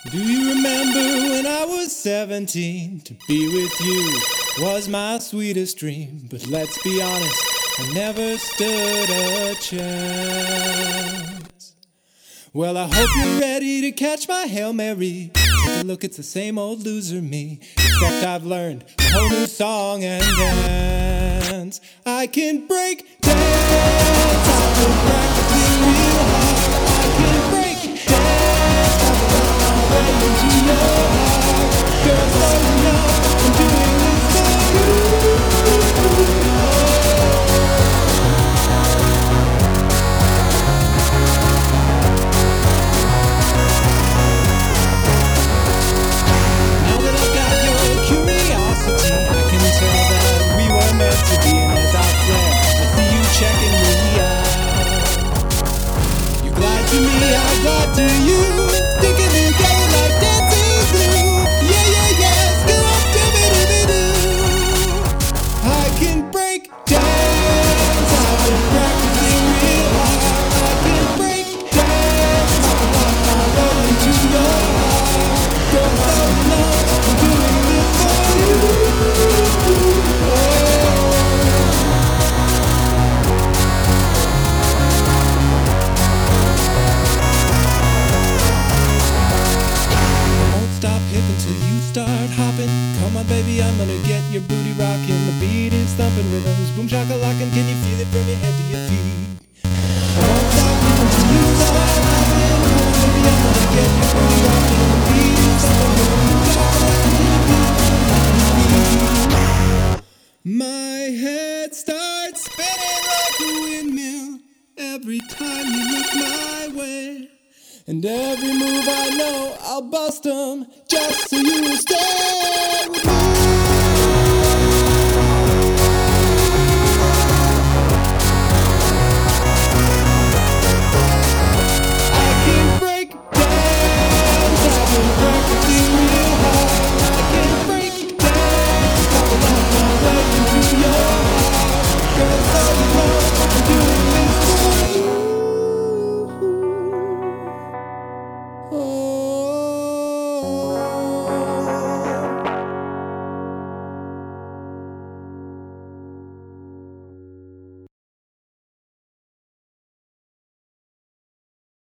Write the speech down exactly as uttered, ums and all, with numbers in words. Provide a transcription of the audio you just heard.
Do you remember when I was seventeen? To be with you was my sweetest dream. But let's be honest, I never stood a chance. Well, I hope you're ready to catch my Hail Mary. Take a look, it's the same old loser me, except I've learned a whole new song and dance. I can break dance, I've been practicing real hard. I can break dance, I've found my way into your heart. Girl, so you know I'm doing this for you. Now that I've got your curiosity, I can tell that we were meant to be. And as I fled, I see you checking me out. You glide to me, I glide to you, thinking together like dancing glue. Yeah, yeah, yeah, still up to me, do. I can break dance, I've been practicing real hard. I can break dance, I've lost my way into your heart. Girl, so you know I'm doing this for you. Oh. Won't stop hip until you start hopping. Come on, baby, I'm gonna get your booty rocking. The beat is thumping, rhythms boom shakalacking. Can you feel it from your head to your feet? I won't stop hip until you start hopping. Come on, baby, I'm gonna get your booty rocking. The beat is thumping, boom shakalacking. Can you feel it from your head to your feet? My head starts spinning like a windmill every time you look my way. And every move I know, I'll bust 'em just so you will stay with me.